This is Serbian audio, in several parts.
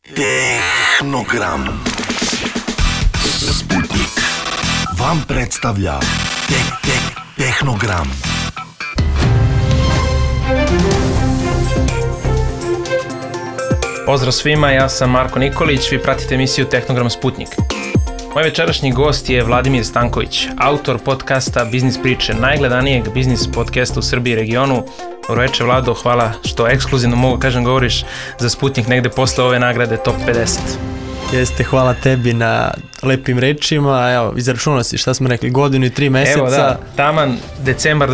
Tehnogram. Sputnik vam predstavlja Tehnogram. Pozdrav svima, ja sam Marko Nikolić, vi pratite emisiju Tehnogram Sputnik. Moj večerašnji gost je Vladimir Stanković, autor podcasta Biznis priče, najgledanijeg biznis podcasta u Srbiji i regionu. Dobroveče Vlado, hvala što ekskluzivno mogu kažem govoriš za Sputnik negde posle ove nagrade Top 50. Jeste, hvala tebi na lepim rečima. Evo, izračunao si šta smo rekli, godinu i 3 meseca. Evo da, taman decembar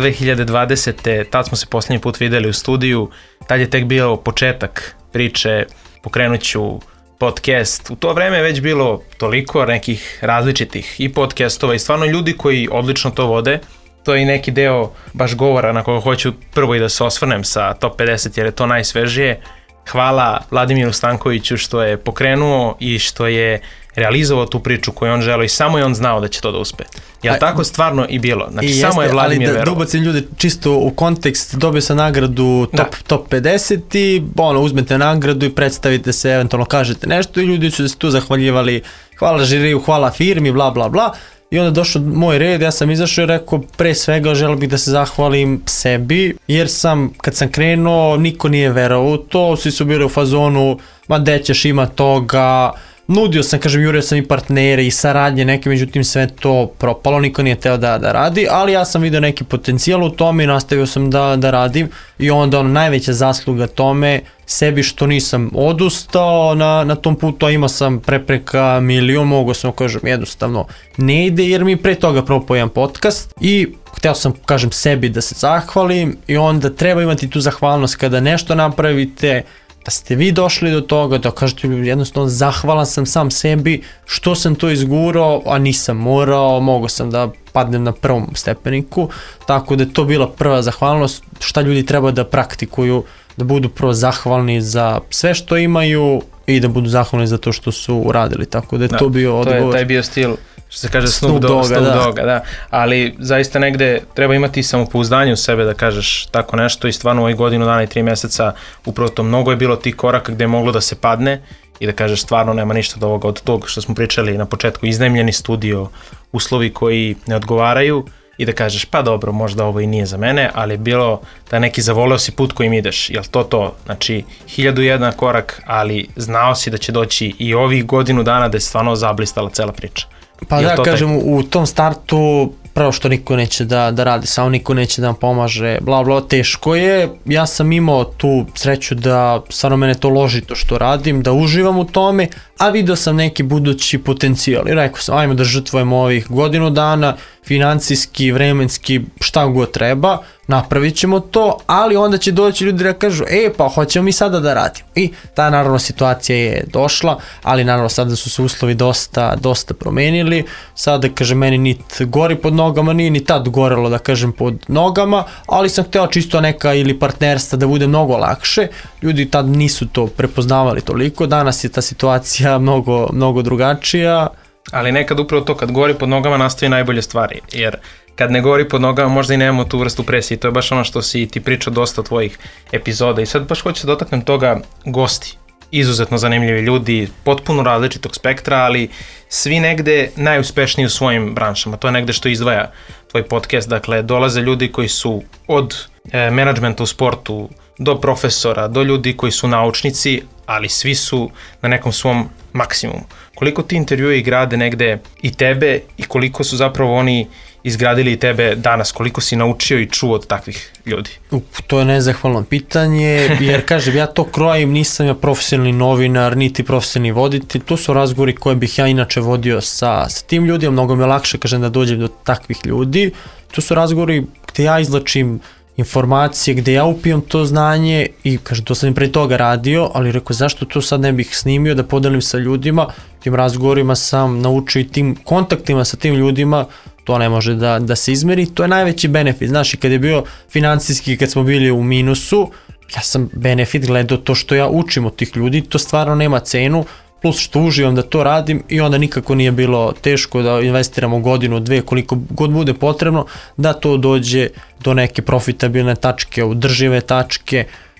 2020. Tad smo se posljednji put videli u studiju. Tad je tek bio početak priče, pokrenut ću podcast. U to vreme je već bilo toliko nekih različitih i podcastova i stvarno ljudi koji odlično to vode. To je i neki deo baš govora na koga hoću prvo i da se osvrnem sa Top 50 jer je to najsvežije. Hvala Vladimiru Stankoviću što je pokrenuo i što je realizovao tu priču koju on želeo i samo je on znao da će to da uspe. Jel tako stvarno i bilo? Znači samo je Vladimir verovao. Ali da ubacim ljude čisto u kontekst, dobio sam nagradu top 50 i uzmete nagradu i predstavite se, eventualno kažete nešto i ljudi su se tu zahvaljivali, hvala žiriju, hvala firmi, bla bla bla. I onda došao moj red, ja sam izašao i rekao pre svega želeo bih da se zahvalim sebi jer kad sam krenuo niko nije verovao u to, svi su bili u fazonu ma gde ćeš ima toga, nudio sam, jurio sam i partnere i saradnje neke, međutim sve to propalo, niko nije teo da radi, ali ja sam vidio neki potencijal u tome i nastavio sam da radim i onda najveća zasluga tome sebi što nisam odustao na tom putu, a imao sam prepreka milion, mogo sam jednostavno ne ide jer mi pre toga propao jedan podcast i hteo sam sebi da se zahvalim i onda treba imati tu zahvalnost kada nešto napravite, da ste vi došli do toga, da kažete jednostavno zahvalan sam sam sebi što sam to izgurao, a nisam morao, mogao sam da padnem na prvom stepeniku, tako da je to bila prva zahvalnost, šta ljudi treba da praktikuju, da budu prvo zahvalni za sve što imaju i da budu zahvalni za to što su uradili, tako da je to bio odgovor. To je taj bio stil, što se kaže Snoop Dogga, da. Ali zaista negde treba imati samopouzdanje u sebe da kažeš tako nešto i stvarno ovih godinu dana i 3 meseca upravo to mnogo je bilo tih koraka gde je moglo da se padne i da kažeš stvarno nema ništa od ovoga, od tog što smo pričali na početku, iznajmljeni studio, uslovi koji ne odgovaraju i da kažeš pa dobro, možda ovo i nije za mene, ali je bilo da neki zavoleo si put kojim ideš, jel to, znači 1001 korak, ali znao si da će doći i ovih godinu dana da je stvarno zablistala cela priča. Pa da, kažem, u tom startu prvo što niko neće da radi, samo niko neće da vam pomaže, bla bla, teško je. Ja sam imao tu sreću da stvarno mene to loži to što radim, da uživam u tome, a vidio sam neki budući potencijal i rekao sam ajmo da žrtvujemo ovih godinu dana, financijski, vremenski, šta god treba, napravit ćemo to, ali onda će doći ljudi da kažu pa hoćemo mi sada da radimo. I ta naravno situacija je došla, ali naravno sada su se uslovi dosta promenili, sada meni nit gori pod nogama, nije ni tad gorelo da kažem pod nogama, ali sam hteo čisto neka ili partnerstva da bude mnogo lakše, ljudi tad nisu to prepoznavali toliko, danas je ta situacija mnogo drugačija. Ali nekad upravo to, kad gori pod nogama nastavi najbolje stvari, jer kad ne gori pod nogama možda i nemamo tu vrstu presije, to je baš ono što si ti pričao dosta tvojih epizoda i sad baš hoću da dotaknem toga gosti, izuzetno zanimljivi ljudi, potpuno različitog spektra, ali svi negde najuspešniji u svojim branšama, to je negde što izdvaja tvoj podcast, dakle dolaze ljudi koji su od menadžmenta u sportu do profesora, do ljudi koji su naučnici, ali svi su na nekom svom maksimumu. Koliko ti intervjui grade negde i tebe i koliko su zapravo oni izgradili i tebe danas, koliko si naučio i čuo od takvih ljudi? To je nezahvalno pitanje, jer ja to krojim, nisam ja profesionalni novinar, niti profesionalni voditelj, to su razgovori koje bih ja inače vodio sa tim ljudima, mnogo mi je lakše da dođem do takvih ljudi, to su razgovori gde ja izlačim informacije, gde ja upijam to znanje i to sam i pre toga radio, ali rekao zašto to sad ne bih snimio da podelim sa ljudima, tim razgovorima sam naučio i tim kontaktima sa tim ljudima, to ne može da se izmeri, to je najveći benefit, znaš, i kad je bio financijski, kad smo bili u minusu, ja sam benefit gledao to što ja učim od tih ljudi, to stvarno nema cenu, plus što uživam da to radim i onda nikako nije bilo teško da investiramo godinu, dve, koliko god bude potrebno da to dođe do neke profitabilne tačke, održive tačke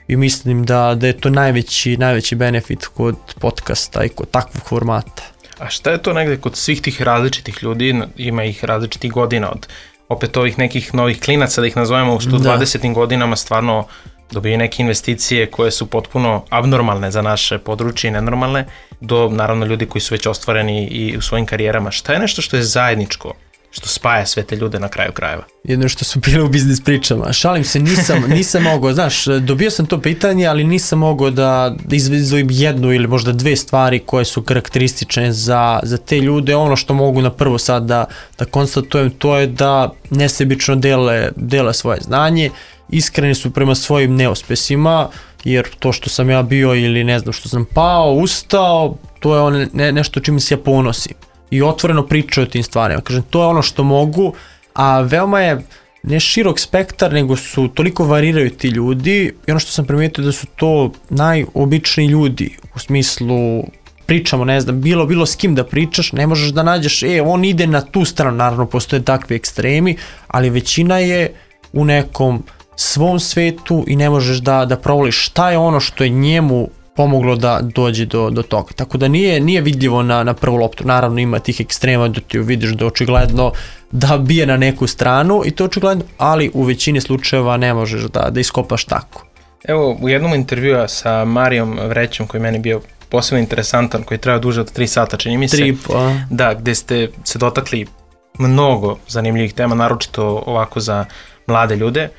i mislim da je to najveći benefit kod podcasta i kod takvog formata. A šta je to negde kod svih tih različitih ljudi, ima ih različitih godina, od opet ovih nekih novih klinaca, da ih nazovemo u 120. godinama, stvarno dobiju neke investicije koje su potpuno abnormalne za naše područje i nenormalne, do naravno ljudi koji su već ostvareni i u svojim karijerama. Šta je nešto što je zajedničko, što spaja sve te ljude na kraju krajeva? Jedno što su bile u biznis pričama. Šalim se, nisam mogao, znaš, dobio sam to pitanje, ali nisam mogao da izdvojim jednu ili možda dve stvari koje su karakteristične za te ljude. Ono što mogu na prvo sad da konstatujem, to je da nesebično dele svoje znanje, iskreni su prema svojim neuspesima, jer to što sam ja bio ili ne znam što sam pao, ustao, to je nešto čime se ja ponosim. I otvoreno pričaju o tim stvarima. Kažem, to je ono što mogu, a veoma je ne širok spektar, nego su toliko variraju ti ljudi i ono što sam primijetio da su to najobičniji ljudi, u smislu pričamo, ne znam, bilo s kim da pričaš, ne možeš da nađeš, on ide na tu stranu, naravno postoje takvi ekstremi, ali većina je u nekom svom svetu i ne možeš da provoliš šta je ono što je njemu pomoglo da dođe do toga. Tako da nije vidljivo na prvu loptu. Naravno ima tih ekstrema da ti vidiš da očigledno da bije na neku stranu i to očigledno, ali u većini slučajeva ne možeš da iskopaš tako. Evo, u jednom intervjua sa Marijom Vrećom, koji meni bio posebno interesantan, koji treba duže od 3 sata, čini mi se. 3,5. Da, gde ste se dotakli mnogo zanimljivih tema, naročito ovako za mlade ljude.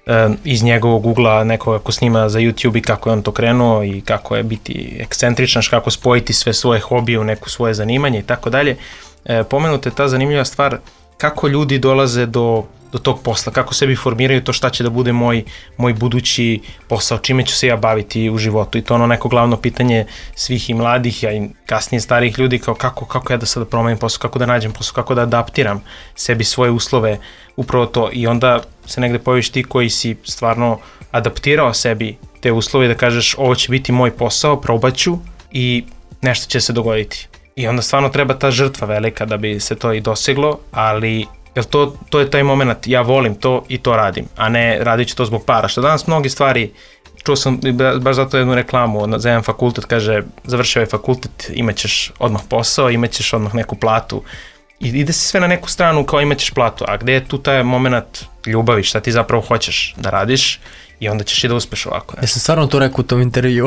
Iz njegovog ugla nekoga ko snima za YouTube i kako je on to krenuo i kako je biti ekscentričan, kako spojiti sve svoje hobije u neko svoje zanimanje i tako dalje. Pomenuta je ta zanimljiva stvar kako ljudi dolaze do tog posla, kako sebi formiraju to šta će da bude moj budući posao, čime ću se ja baviti u životu, i to ono neko glavno pitanje svih i mladih, a i kasnije starijih ljudi, kao kako ja da sada promenim posao, kako da nađem posao, kako da adaptiram sebi svoje uslove, upravo to. I onda se negde pojaviš ti koji si stvarno adaptirao sebi te uslove, da kažeš ovo će biti moj posao, probaću i nešto će se dogoditi. I onda stvarno treba ta žrtva velika da bi se to i doseglo, ali jer to je taj moment, ja volim to i to radim, a ne radit ću to zbog para. Što danas mnogi stvari, čuo sam baš zato jednu reklamu za jedan fakultet, kaže završio je fakultet, imat ćeš odmah posao, imat ćeš odmah neku platu i ide se sve na neku stranu kao imat ćeš platu, a gde je tu taj moment ljubavi, šta ti zapravo hoćeš da radiš i onda ćeš i da uspeš ovako. Ja sam stvarno to rekao u tom intervju.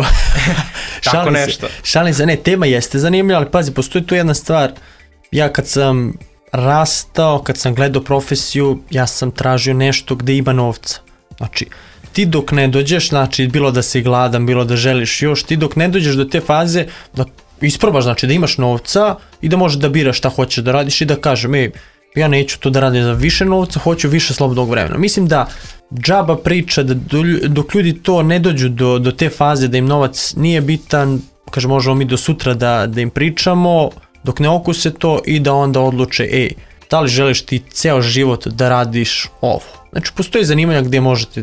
Tako nešto. Šalim se, ne, tema jeste zanimljiva, ali pazi, postoji tu jedna stvar, ja kad sam rastao, kad sam gledao profesiju, ja sam tražio nešto gde ima novca. Znači, ti dok ne dođeš, znači bilo da si gladan, bilo da želiš još, ti dok ne dođeš do te faze da isprobaš, znači da imaš novca i da možeš da biraš šta hoćeš da radiš i da kažem, ja neću to da radim za više novca, hoću više slobodnog vremena. Mislim da džaba priča da dok ljudi to ne dođu do te faze da im novac nije bitan, kaže možemo mi do sutra da im pričamo, dok ne okuse to i da onda odluče, da li želiš ti ceo život da radiš ovo. Znači, postoji zanimanja gdje možete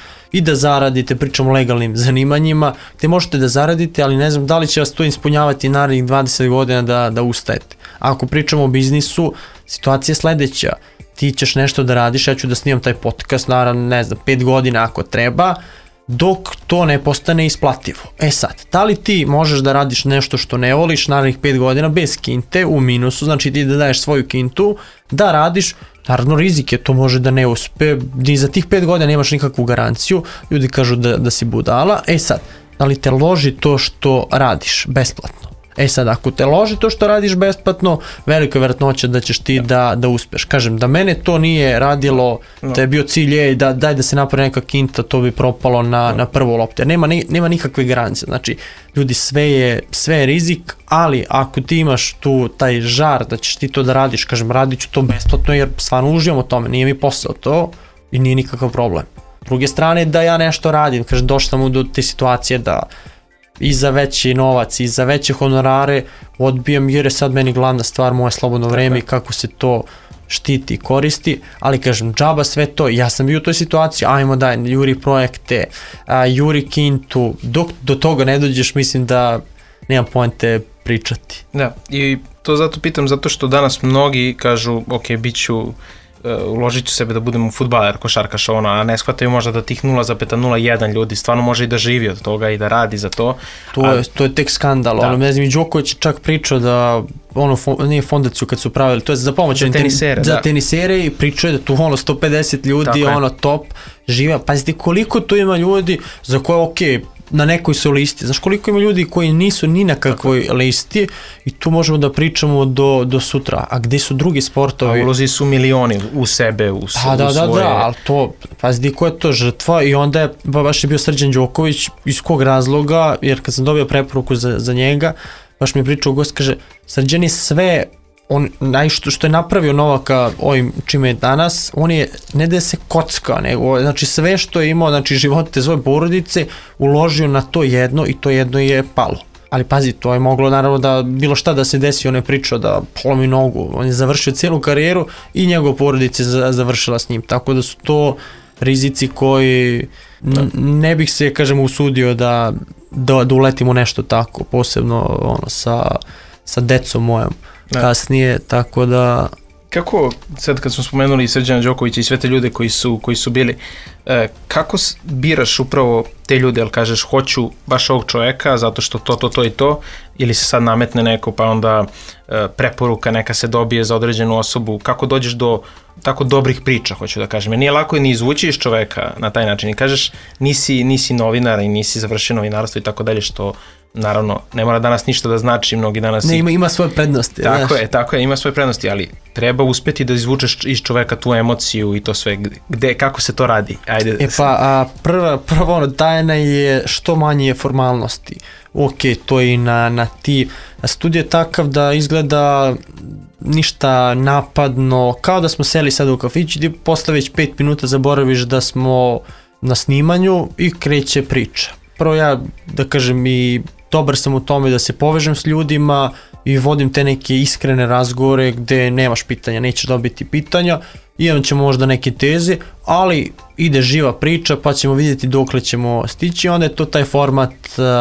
da zaradite, pričamo o legalnim zanimanjima, gdje možete da zaradite, ali ne znam da li će vas to ispunjavati narednih 20 godina da ustajete. Ako pričamo o biznisu, situacija je sledeća. Ti ćeš nešto da radiš, ja ću da snimam taj podcast, naravno, ne znam, 5 godina ako treba, dok to ne postane isplativo. Sad, da li ti možeš da radiš nešto što ne voliš narednih 5 godina bez kinte, u minusu, znači ti da daješ svoju kintu, da radiš, naravno rizik je, to može da ne uspe, ni za tih 5 godina nemaš nikakvu garanciju, ljudi kažu da si budala. Sad, da li te loži to što radiš besplatno? Sad, ako te loži to što radiš besplatno, velika je vjerojatnoća da ćeš ti da uspeš. Kažem, da mene to nije radilo, da je bio cilj, daj da se napravi neka kinta, to bi propalo na prvu loptu. Nema nikakve garancije. Znači, ljudi, sve je rizik, ali ako ti imaš tu taj žar da ćeš ti to da radiš, kažem, radit ću to besplatno jer stvarno uživam o tome, nije mi posao to i nije nikakav problem. S druge strane, da ja nešto radim, kažem, došao sam do te situacije da i za veći novac i za veće honorare odbijam jer je sad meni glavna stvar moje slobodno vreme i kako se to štiti i koristi, ali kažem, džaba sve to, ja sam bio u toj situaciji, ajmo daj, juri projekte, juri kintu, dok do toga ne dođeš, mislim da nemam poente pričati. Da, i to zato pitam, zato što danas mnogi kažu, ok, bit ću uložit ću sebe da budem fudbaler, košarkaš, a ne shvataju možda da tih 0,01 ljudi stvarno može i da živi od toga i da radi za to. To je tek skandal, Da. ne znam, i Đoković je čak pričao da nije fondaciju kad su pravili, to je za pomoć za tenisere i pričao je da tu 150 ljudi, top, živa, pazite koliko tu ima ljudi za koje na nekoj su listi, znaš koliko ima ljudi koji nisu ni na kakvoj listi i tu možemo da pričamo do sutra, a gde su drugi sportovi? A ulozi su milioni u sebe, u svoje... Da, ali to, pazite ko je to žrtva i onda je baš je bio Srđan Đoković, iz kog razloga, jer kad sam dobio preporuku za njega, baš mi je pričao gost, kaže, Srđan je sve, što je napravio Novaka ovim čime je danas, on je ne da se kocka, nego znači sve što je imao, znači živote svoje porodice, uložio na to jedno i to jedno je palo. Ali pazi, to je moglo naravno da bilo šta da se desi, on je pričao da polomi nogu, on je završio cijelu karijeru i njegova porodica je završila s njim, tako da su to rizici koji ne bih se, kažem, usudio da uletim u nešto tako, posebno sa decom mojom. Kasnije, tako da... Kako, sad kad smo spomenuli Srđana Đokovića i sve te ljude koji su bili, kako biraš upravo te ljude, jel kažeš hoću baš ovog čoveka zato što to i to, ili se sad nametne neko pa onda preporuka neka se dobije za određenu osobu, kako dođeš do tako dobrih priča, hoću da kažem, jer nije lako ni izvući iz čoveka na taj način i kažeš nisi novinar i nisi završio novinarstvo i tako dalje, što naravno, ne mora danas ništa da znači, mnogi danas... Ne, ima svoje prednosti. Tako je, ima svoje prednosti, ali treba uspeti da izvučeš iz čoveka tu emociju i to sve, kako se to radi? Ajde. Prvo tajna je što manje formalnosti. To je i na ti... Studij je takav da izgleda ništa napadno, kao da smo seli sad u kafić i posle već 5 minuta zaboraviš da smo na snimanju i kreće priča. Prvo ja, da kažem, i dobar sam u tome da se povežem s ljudima i vodim te neke iskrene razgovore gde nemaš pitanja, nećeš dobiti pitanja, imam ćemo možda neke teze, ali ide živa priča pa ćemo vidjeti dokle ćemo stići, onda je to taj format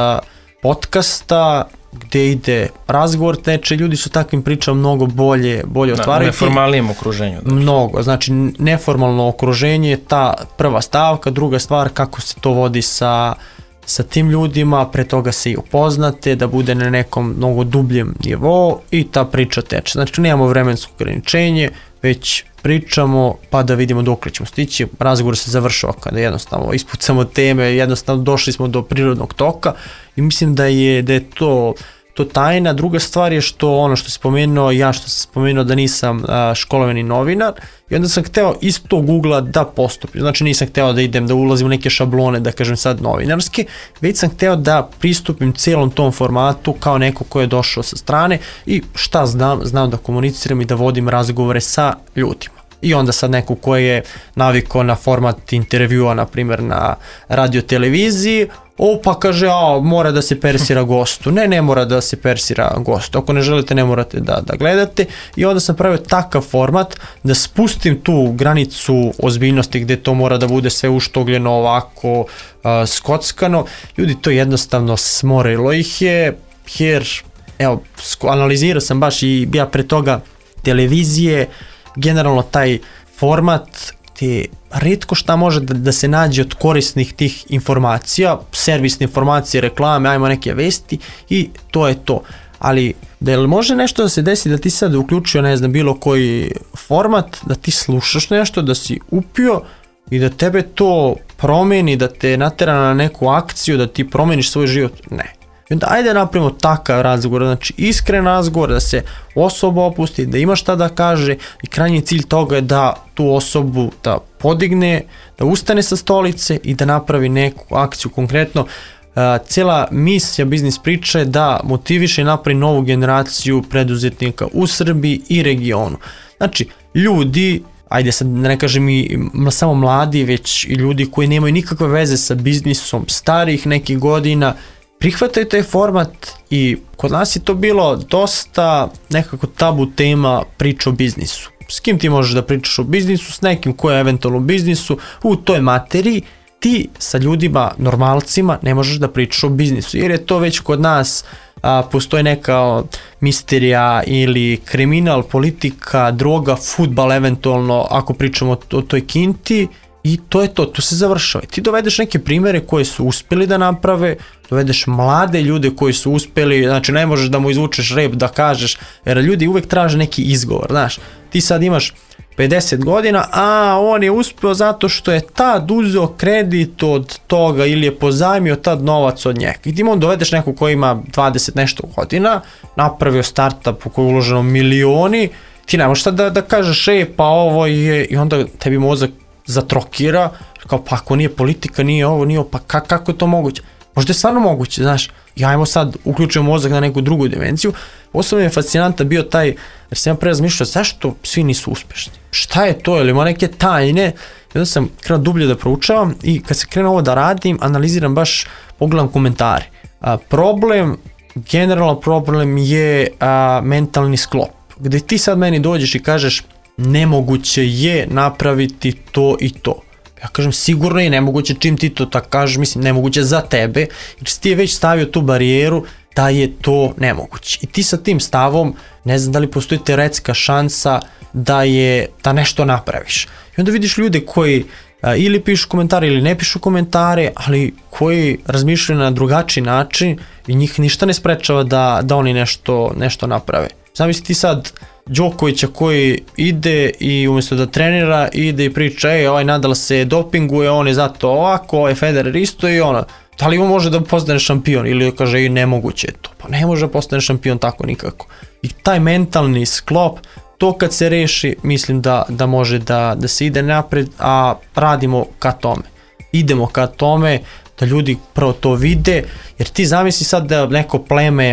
podcasta gde ide razgovor teče, ljudi su takvim pričama mnogo bolje otvaraju. U neformalnijem okruženju. Mnogo, znači neformalno okruženje je ta prva stavka, druga stvar kako se to vodi sa tim ljudima, pre toga se i upoznate, da bude na nekom mnogo dubljem nivou i ta priča teče. Znači nemamo vremensko ograničenje, već pričamo pa da vidimo dokle ćemo stići. Razgovor se završava kada jednostavno ispucamo teme, jednostavno došli smo do prirodnog toka i mislim da je to tajna. Druga stvar je što ono što sam spomenuo da nisam školovani novinar i onda sam hteo iz tog ugla da postupim, znači nisam hteo da idem da ulazim u neke šablone, da kažem sad novinarske, već sam hteo da pristupim celom tom formatu kao neko ko je došao sa strane i šta znam da komuniciram i da vodim razgovore sa ljudima. I onda sad neko ko je navikao na format intervjua, na primjer na radio televiziji, pa kaže, mora da se persira gostu. Ne mora da se persira gostu. Ako ne želite, ne morate da gledate. I onda sam pravio takav format da spustim tu granicu ozbiljnosti gde to mora da bude sve uštogljeno ovako, skockano. Ljudi, to jednostavno smorilo ih je, jer, evo, analizirao sam baš i ja pre toga televizije, generalno taj format gde retko šta može da se nađe od korisnih tih informacija, servisne informacije, reklame, ajmo neke vesti i to je to. Ali da li može nešto da se desi da ti sad uključio, ne znam, bilo koji format, da ti slušaš nešto, da si upio i da tebe to promeni, da te natera na neku akciju, da ti promeniš svoj život? Ne. I onda ajde napravimo takav razgovor, znači iskren razgovor, da se osoba opusti, da ima šta da kaže i krajnji cilj toga je da tu osobu da podigne, da ustane sa stolice i da napravi neku akciju. Konkretno, cijela misija biznis priče je da motiviše i napravi novu generaciju preduzetnika u Srbiji i regionu. Znači, ljudi, ajde sad ne kažem i samo mladi, već i ljudi koji nemaju nikakve veze sa biznisom, starih nekih godina, prihvataju taj format i kod nas je to bilo dosta nekako tabu tema priča o biznisu. S kim ti možeš da pričaš o biznisu, s nekim ko je eventualno u biznisu, u toj materiji ti sa ljudima, normalcima, ne možeš da pričaš o biznisu, jer je to već kod nas, postoji neka misterija ili kriminal, politika, droga, fudbal eventualno, ako pričamo o toj kinti, i to je to, tu se završava. Ti dovedeš neke primere koje su uspjeli da naprave, dovedeš mlade ljude koji su uspjeli, znači ne možeš da mu izvučeš rep da kažeš, jer ljudi uvek traže neki izgovor, znaš, ti sad imaš 50 godina, a on je uspio zato što je tad uzeo kredit od toga ili je pozajmio tad novac od njega. I ti mu dovedeš nekog koji ima 20 nešto godina, napravio startup u koji je uloženo milioni, ti ne možeš sad da kažeš pa ovo je, i onda tebi mozak zatrokira, kao pa ako nije politika, nije ovo, nije ovo, pa kako je to moguće? Možda je stvarno moguće, znaš, i ajmo sad uključimo mozak na neku drugu dimenziju. Osobno je fascinantan bio taj, jer sam ja pre razmišljao zašto svi nisu uspešni, šta je to, ili ima neke tajne, i onda sam krenuo dublje da proučavam i kad se krenuo ovo da radim, analiziram baš, pogledam komentare. Generalno problem je mentalni sklop, gde ti sad meni dođeš i kažeš nemoguće je napraviti to i to. Ja kažem sigurno je nemoguće čim ti to tako kažeš, mislim nemoguće za tebe, jer si ti je već stavio tu barijeru da je to nemoguće. I ti sa tim stavom, ne znam da li postoji teoretska šansa da nešto napraviš. I onda vidiš ljude koji ili pišu komentare ili ne pišu komentare, ali koji razmišljaju na drugačiji način i njih ništa ne sprečava da oni nešto naprave. Zamisli ti sad Đokovića koji ide i umjesto da trenira ide i priča ovaj Nadal se dopinguje, on je zato ovako, ovaj Federer isto i ono. Da li on može da postane šampion ili kaže nemoguće je to, pa ne može da postane šampion tako nikako. I taj mentalni sklop, to kad se reši mislim da može da se ide napred, a radimo ka tome. Idemo ka tome da ljudi prvo to vide, jer ti zamisli sad da neko pleme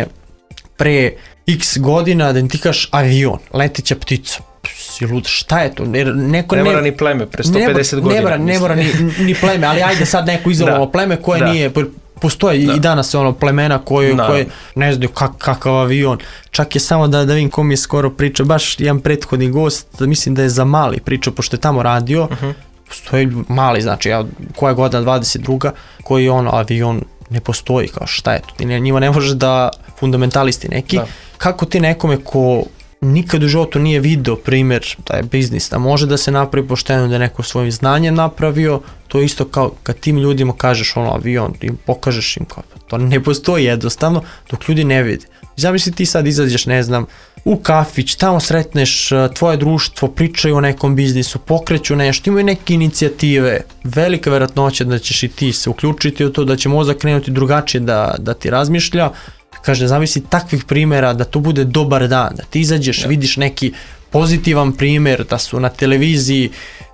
pre x godina da ti kažeš avion, leteća ptica, si lud, šta je to? Ne mora ni pleme, pre 150 godina. Ne mora ni pleme, ali ajde sad neko izolovano pleme koje nije, postoje i danas plemena koje ne znaju kakav avion. Čak je samo da vidim kom je skoro priča, baš jedan prethodni gost, mislim da je za Mali pričao, pošto je tamo radio, postoje Mali, znači koja godina 22. koji avion ne postoji, kao šta je to, njima ne možeš da fundamentalisti neki, kako ti nekome ko nikad u životu nije video primjer da je biznis, da može da se napravi pošteno, da je neko svojim znanjem napravio, to je isto kao kad tim ljudima kažeš avion, im pokažeš im kao, to ne postoji jednostavno, dok ljudi ne vide. Zamisli ti sad izađeš, ne znam, u kafić, tamo sretneš tvoje društvo, pričaju o nekom biznisu, pokreću nešto, imaju neke inicijative, velika verovatnoća da ćeš i ti se uključiti u to, da će mozak krenuti drugačije da ti razmišlja. Kaže, zamisli takvih primjera, da to bude dobar dan, da ti izađeš, vidiš neki pozitivan primjer, da su na televiziji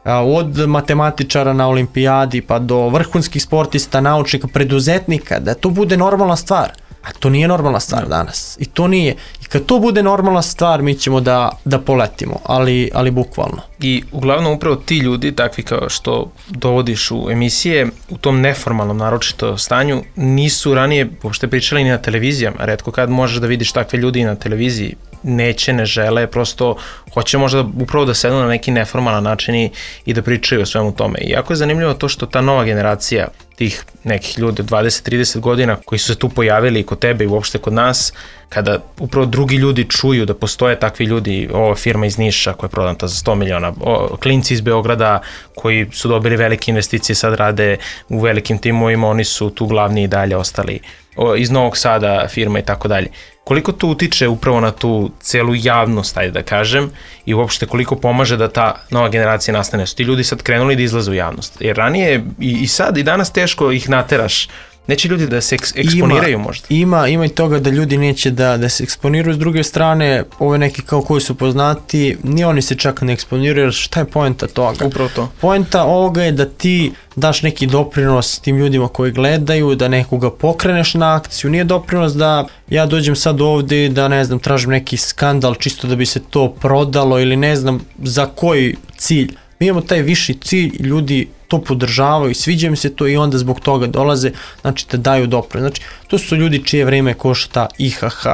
od matematičara na olimpijadi pa do vrhunskih sportista, naučnika, preduzetnika, da to bude normalna stvar. A to nije normalna stvar danas. I to nije. I kad to bude normalna stvar, mi ćemo da poletimo, ali bukvalno. I uglavnom upravo ti ljudi, takvi kao što dovodiš u emisije, u tom neformalnom naročito stanju, nisu ranije uopšte pričali ni na televizijama. Retko kad možeš da vidiš takve ljudi i na televiziji. Neće, ne žele, prosto hoće možda upravo da sednu na neki neformalan način i da pričaju o svemu tome. I jako je zanimljivo to što ta nova generacija tih nekih ljudi od 20-30 godina koji su se tu pojavili kod tebe i uopšte kod nas, kada upravo drugi ljudi čuju da postoje takvi ljudi, ova firma iz Niša koja je prodata za 100 miliona, klinci iz Beograda koji su dobili velike investicije, sad rade u velikim timovima, oni su tu glavni i dalje ostali, iz Novog Sada firma i tako dalje. Koliko to utiče upravo na tu celu javnost, ajde da kažem, i uopšte koliko pomaže da ta nova generacija nastane? Su ti ljudi sad krenuli da izlaze u javnost? Jer ranije i sad i danas teško ih nateraš. Neće ljudi da se eksponiraju možda? Ima i toga da ljudi neće da se eksponiraju. S druge strane, ove neki kao koji su poznati, ni oni se čak ne eksponiraju, jer šta je poenta toga? Upravo to. Poenta ovoga je da ti daš neki doprinos tim ljudima koji gledaju, da nekoga pokreneš na akciju. Nije doprinos da ja dođem sad ovdje i da, ne znam, tražim neki skandal čisto da bi se to prodalo ili ne znam za koji cilj. Mi imamo taj viši cilj, ljudi to podržavaju, sviđa mi se to i onda zbog toga dolaze, znači da daju doprinos. Znači, to su ljudi čije vreme košta IHH.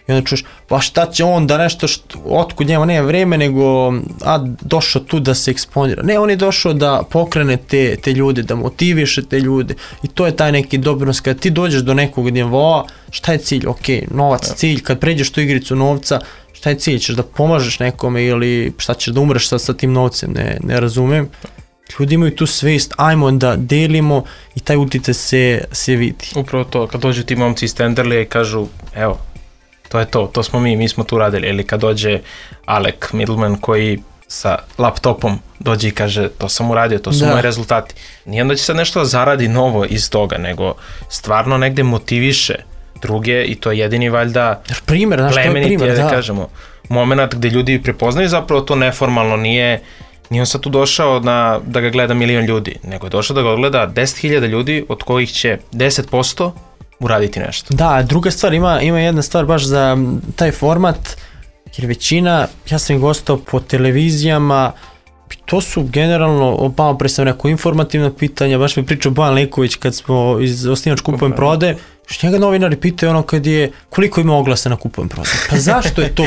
i onda čuješ, pa šta će on da nešto, otkud njema nema vreme, nego došao tu da se eksponira. Ne, on je došao da pokrene te ljude, da motiviše te ljude i to je taj neki doprinos. Kada ti dođeš do nekog nivoa, šta je cilj? Ok, novac, cilj, kad pređeš tu igricu novca, šta je cilj? Ćeš da pomažeš nekome ili šta ćeš da umreš sa tim novcem, ne razumem. Ljudi imaju tu svest, ajmo da delimo i taj uticaj se vidi. Upravo to, kad dođu ti momci iz Tenderlija i kažu, evo, to je to smo mi smo tu radili. Ili kad dođe Alek Middleman koji sa laptopom dođe i kaže, to sam uradio, to su moji rezultati. Nije onda će sad nešto zaradi novo iz toga, nego stvarno negde motiviše druge i to je jedini valjda plemeniti, da kažemo, moment gde ljudi prepoznaju zapravo to neformalno, nije on sad tu došao da ga gleda milion ljudi, nego je došao da ga gleda 10.000 ljudi, od kojih će 10% uraditi nešto. Da, druga stvar, ima jedna stvar baš za taj format, jer većina, ja sam gostao po televizijama, to su generalno, malo pre sam rekao, informativna pitanja, baš mi pričao Bojan Leković kad smo iz osnivač Kupujem Prode, što njega novinari pitaju ono kad je, koliko ima oglasa na Kupujem Prode? Pa zašto je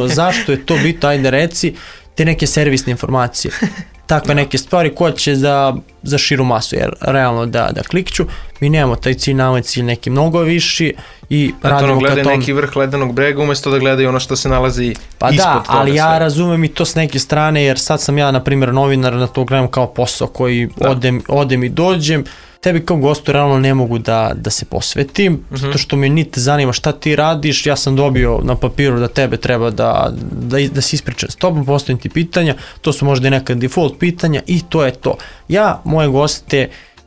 to bitno, ajde reci, te neke servisne informacije, takve neke stvari koje će za širu masu, jer realno da klikću, mi nemamo taj cilj, nama je cilj neki mnogo viši i radimo ka tom. Neki vrh ledenog brega umjesto da gledaju ono što se nalazi ispod toga. Pa da, ali ja razumem i to s neke strane, jer sad sam ja, na primjer, novinar, na to gledam kao posao koji odem i dođem. Tebi kao gostu realno ne mogu da se posvetim, zato što me niti zanima šta ti radiš, ja sam dobio na papiru da tebe treba da se ispričam s tobom, postavim ti pitanja, to su možda i neka default pitanja i to je to. Ja, moje goste,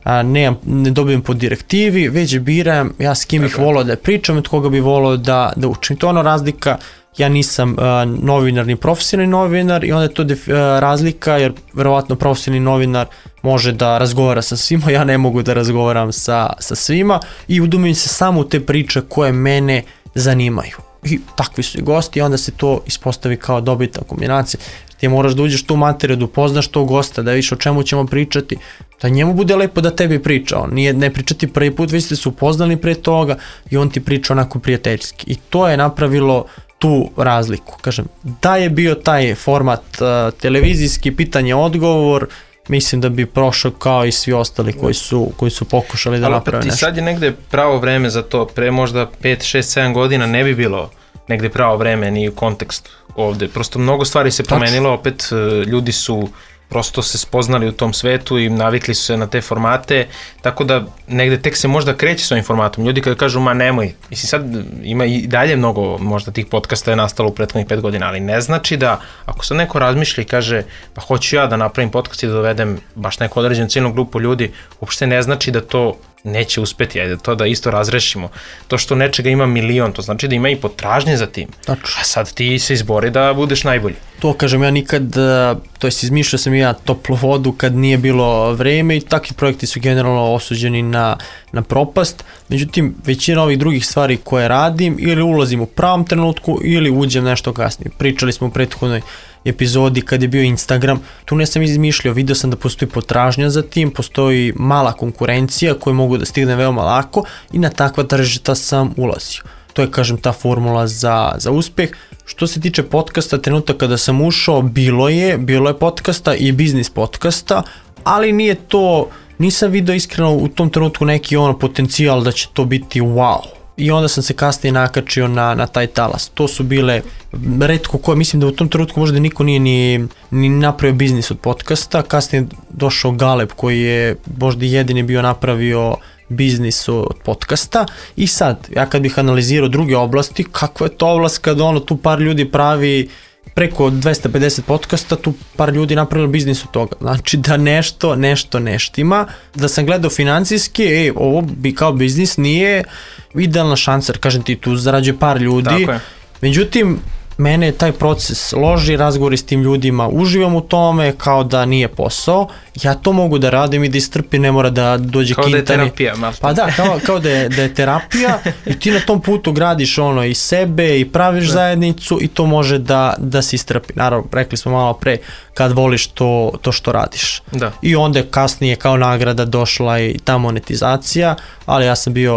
ne dobijem po direktivi, već biram ja s kim ih volao da pričam, od koga bi volao da učim. To je ono razlika, ja nisam novinar ni profesionalni novinar i onda je to razlika, jer verovatno profesionalni novinar može da razgovara sa svima, ja ne mogu da razgovaram sa svima i udumim se samo u te priče koje mene zanimaju. I takvi su i gosti i onda se to ispostavi kao dobitna kombinacija. Ti moraš da uđeš tu materiju, da upoznaš tog gosta, da vidiš o čemu ćemo pričati, da njemu bude lepo da tebi priča, on nije ne pričati prvi put, vi ste se upoznali pre toga i on ti priča onako prijateljski i to je napravilo tu razliku. Kažem, da je bio taj format televizijski pitanje-odgovor, mislim da bi prošao kao i svi ostali koji su pokušali da naprave nešto. Ali sad je negde pravo vreme za to, pre možda 5, 6, 7 godina ne bi bilo negde pravo vreme ni u kontekstu ovde. Prosto mnogo stvari se promenilo, opet ljudi su prosto se spoznali u tom svetu i navikli su se na te formate, tako da negde tek se možda kreće s ovim formatom. Ljudi kada kažu, ma nemoj, mislim sad ima i dalje mnogo možda tih podcasta je nastalo u prethodnih 5 godina, ali ne znači da ako sad neko razmišlja i kaže, pa hoću ja da napravim podcast i da dovedem baš neku određenu ciljnu grupu ljudi, uopšte ne znači da to neće uspeti, ajde to da isto razrešimo. To što nečega ima milion, to znači da ima i potražnje za tim. A sad ti se izbori da budeš najbolji. To kažem ja nikad, to jest izmišljao sam ja toplu vodu kad nije bilo vreme i takvi projekti su generalno osuđeni na propast. Međutim, većina ovih drugih stvari koje radim ili ulazim u pravom trenutku ili uđem nešto kasnije. Pričali smo u prethodnoj epizodi kad je bio Instagram, tu ne sam izmišljao, vidio sam da postoji potražnja za tim, postoji mala konkurencija koju mogu da stigne veoma lako i na takva tržišta sam ulazio. To je, kažem, ta formula za uspeh. Što se tiče podcasta, trenutak kada sam ušao, bilo je podcasta i biznis podcasta, ali nije to, nisam vidio iskreno u tom trenutku neki potencijal da će to biti wow. I onda sam se kasnije nakačio na taj talas. To su bile retko koje, mislim da u tom trenutku možda niko nije ni napravio biznis od podcasta. Kasnije je došao Galeb koji je možda jedini bio napravio biznis od podcasta i sad, ja kad bih analizirao druge oblasti, kakva je to oblast kada tu par ljudi pravi preko 250 podcasta, tu par ljudi napravilo biznis od toga. Znači da nešto ima. Da sam gledao financijski, ovo bi kao biznis nije idealna šansa, jer kažem ti tu zarađuje par ljudi. Međutim, mene je taj proces loži, razgovori s tim ljudima, uživam u tome kao da nije posao, ja to mogu da radim i da istrpim, ne mora da dođe kao Kintani. Kao da je terapija. Pa da, kao da je terapija i ti na tom putu gradiš i sebe i praviš zajednicu i to može da se istrpi. Naravno, rekli smo malo pre, kad voliš to što radiš. Da. I onda je kasnije kao nagrada došla i ta monetizacija, ali ja sam bio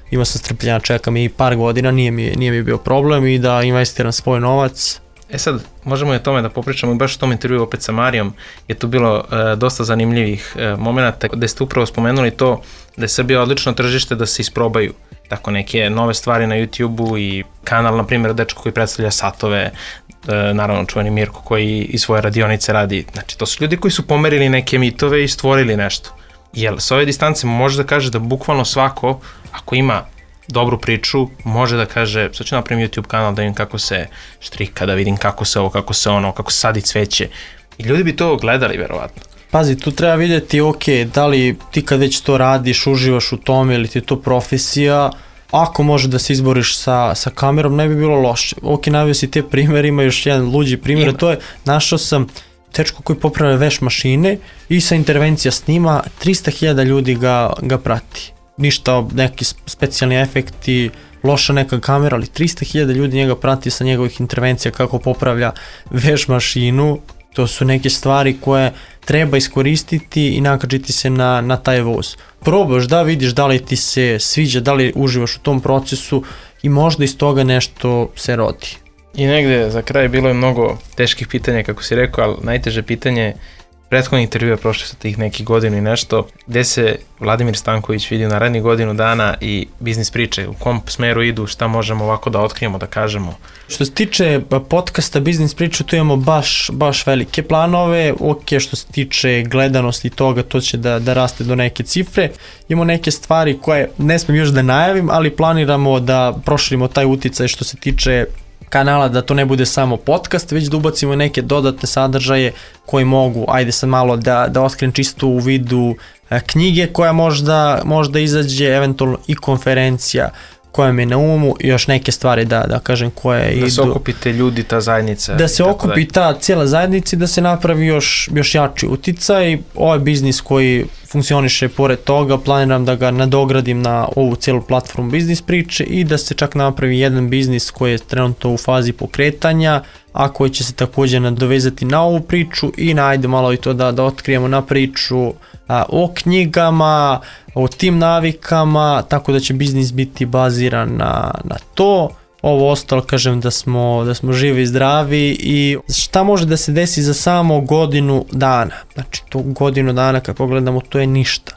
imao sam strpljenja, čekam i par godina, nije mi bio problem i da investiram svoj novac. Sad, možemo i o tome da popričamo, baš u tom intervju opet sa Marijom je tu bilo dosta zanimljivih momenata gde ste upravo spomenuli to da je Srbija odlično tržište da se isprobaju tako neke nove stvari na YouTube-u i kanal, na primjer, dečko koji predstavlja satove, naravno čuveni Mirko koji iz svoje radionice radi. Znači, to su ljudi koji su pomerili neke mitove i stvorili nešto. Jer sa ove distance može da kaže da bukvalno svako, ako ima dobru priču, može da kaže, sad ću napravim YouTube kanal da vidim kako se štrika, da vidim kako se ovo, kako se ono, kako se sadi cveće. I ljudi bi to gledali, verovatno. Pazi, tu treba vidjeti, ok, da li ti kad već to radiš, uživaš u tome ili ti je to profesija, ako može da se izboriš sa kamerom, ne bi bilo loše. Ok, navio si te primjer, ima još jedan luđi primjer, to je, našao sam tečko koji popravlja veš mašine i sa intervencija snima, 300.000 ljudi ga prati. Ništa, neki specijalni efekti, loša neka kamera, ali 300.000 ljudi njega prati sa njegovih intervencija kako popravlja veš mašinu. To su neke stvari koje treba iskoristiti i nakačiti se na taj voz. Probaš da vidiš da li ti se sviđa, da li uživaš u tom procesu i možda iz toga nešto se rodi. I negde za kraj bilo je mnogo teških pitanja, kako si rekao, ali najteže pitanje prethodnih intervjua prošli su tih nekih godinu i nešto, gde se Vladimir Stanković vidi u narednih godinu dana i biznis priče, u kom smeru idu, šta možemo ovako da otkrijemo, da kažemo. Što se tiče podcasta Biznis priče, tu imamo baš velike planove, ok, što se tiče gledanosti toga, to će da raste do neke cifre. Imamo neke stvari koje ne smijem još da najavim, ali planiramo da proširimo taj uticaj što se tiče kanala, da to ne bude samo podcast, već da ubacimo neke dodatne sadržaje koji mogu, ajde sad malo da otkrijem čisto u vidu knjige koja možda izađe, eventualno i konferencija koja mi je na umu i još neke stvari da kažem koje idu. Da se okupite ljudi, ta zajednica. Da se okupi ta cijela zajednica i da se napravi još jači uticaj. Ovaj biznis koji funkcioniše pored toga, planiram da ga nadogradim na ovu cijelu platformu Biznis priče i da se čak napravi jedan biznis koji je trenutno u fazi pokretanja, a koji će se također nadovezati na ovu priču i najde malo i to da otkrijemo na priču o knjigama, o tim navikama, tako da će biznis biti baziran na to. Ovo ostalo kažem da smo živi i zdravi i šta može da se desi za samo godinu dana. Znači tu godinu dana kad pogledamo to je ništa.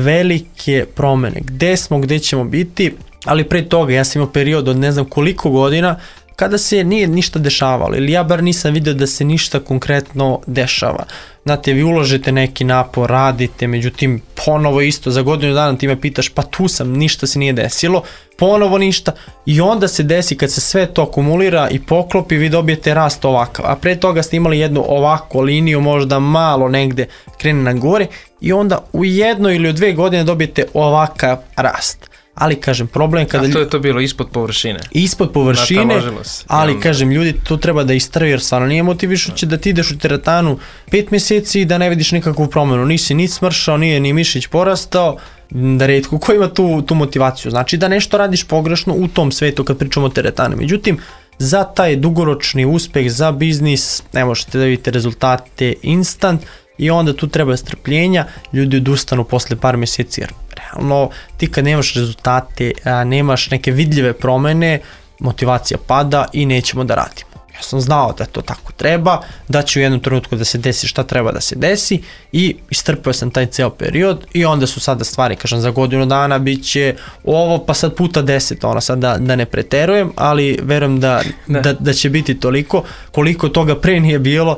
Velike promjene, gde smo, gde ćemo biti, ali pre toga ja sam imao period od ne znam koliko godina kada se nije ništa dešavalo ili ja bar nisam vidio da se ništa konkretno dešava. Znate, vi uložite neki napor, radite, međutim ponovo isto, za godinu dana ti me pitaš pa tu sam, ništa se nije desilo, ponovo ništa i onda se desi kad se sve to akumulira i poklopi, vi dobijete rast ovakav, a pre toga ste imali jednu ovakvu liniju, možda malo negde krene na gore i onda u 1 ili u 2 godine dobijete ovakav rast. Ali kažem, problem kada... A to je to bilo ispod površine. Ispod površine, ali kažem, ljudi to treba da istraju jer stvarno nije motivišuće da ti ideš u teretanu 5 mjeseci i da ne vidiš nikakvu promjenu. Nisi ni smršao, nije ni mišić porastao, da retko ko ima tu motivaciju. Znači da nešto radiš pogrešno u tom svetu kad pričamo o teretanu. Međutim, za taj dugoročni uspeh, za biznis, ne možete da vidite rezultate instant i onda tu treba strpljenja, ljudi odustanu posle par mjeseci jer realno ti kad nemaš rezultate, nemaš neke vidljive promjene, motivacija pada i nećemo da radimo. Ja sam znao da to tako treba, da će u jednom trenutku da se desi šta treba da se desi i istrpio sam taj ceo period i onda su sada stvari, kažem, za godinu dana bit će ovo pa sad puta 10, ono sad da ne preterujem, ali verujem da će biti toliko, koliko toga pre nije bilo,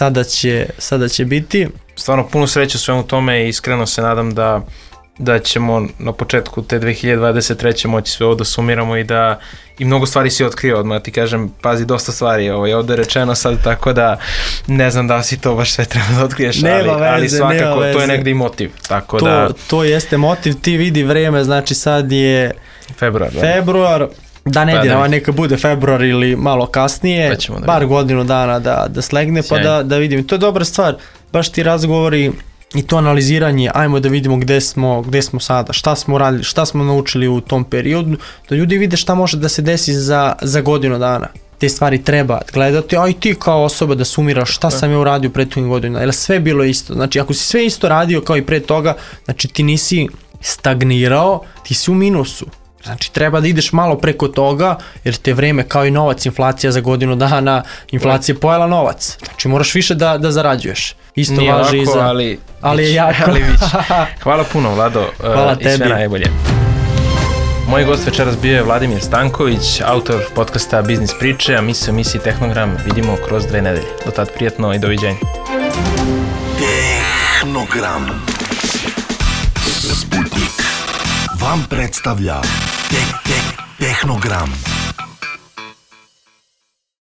sada će biti. Stvarno puno sreće u svemu tome i iskreno se nadam da ćemo na početku te 2023. moći sve ovo da sumiramo i mnogo stvari si otkrio odmah, ti kažem, pazi, dosta stvari je ovdje rečeno sad, tako da ne znam da si to baš sve treba da otkriješ, ali svakako to je negdje i motiv. Tako to jeste motiv, ti vidi vreme, znači sad je februar, da ne diramo, neka bude februar ili malo kasnije, bar godinu dana da slegne pa da vidim. To je dobra stvar, baš ti razgovori i to analiziranje, ajmo da vidimo gde smo sada, šta smo radili, šta smo naučili u tom periodu, da ljudi vide šta može da se desi za godinu dana. Te stvari treba gledati, a i ti kao osoba da sumiraš šta sam ja uradio prethodnih godina, jer sve bilo isto. Znači ako si sve isto radio kao i pre toga, znači ti nisi stagnirao, ti si u minusu. Znači treba da ideš malo preko toga jer te vreme kao i novac, inflacija za godinu dana, inflacija je pojela novac. Znači moraš više da zarađuješ. Isto Nije važi lako, i za... ali je jako. Ali biće. Hvala puno, Vlado. Hvala i sve tebi. najbolje. Moj gost večeras bio je Vladimir Stanković, autor podcasta Biznis priče, a mi se u emisiji Tehnogram vidimo kroz 2 nedelje. Do tad prijatno i doviđenja. Tehnogram. Sputnik vam predstavlja Tehnogram.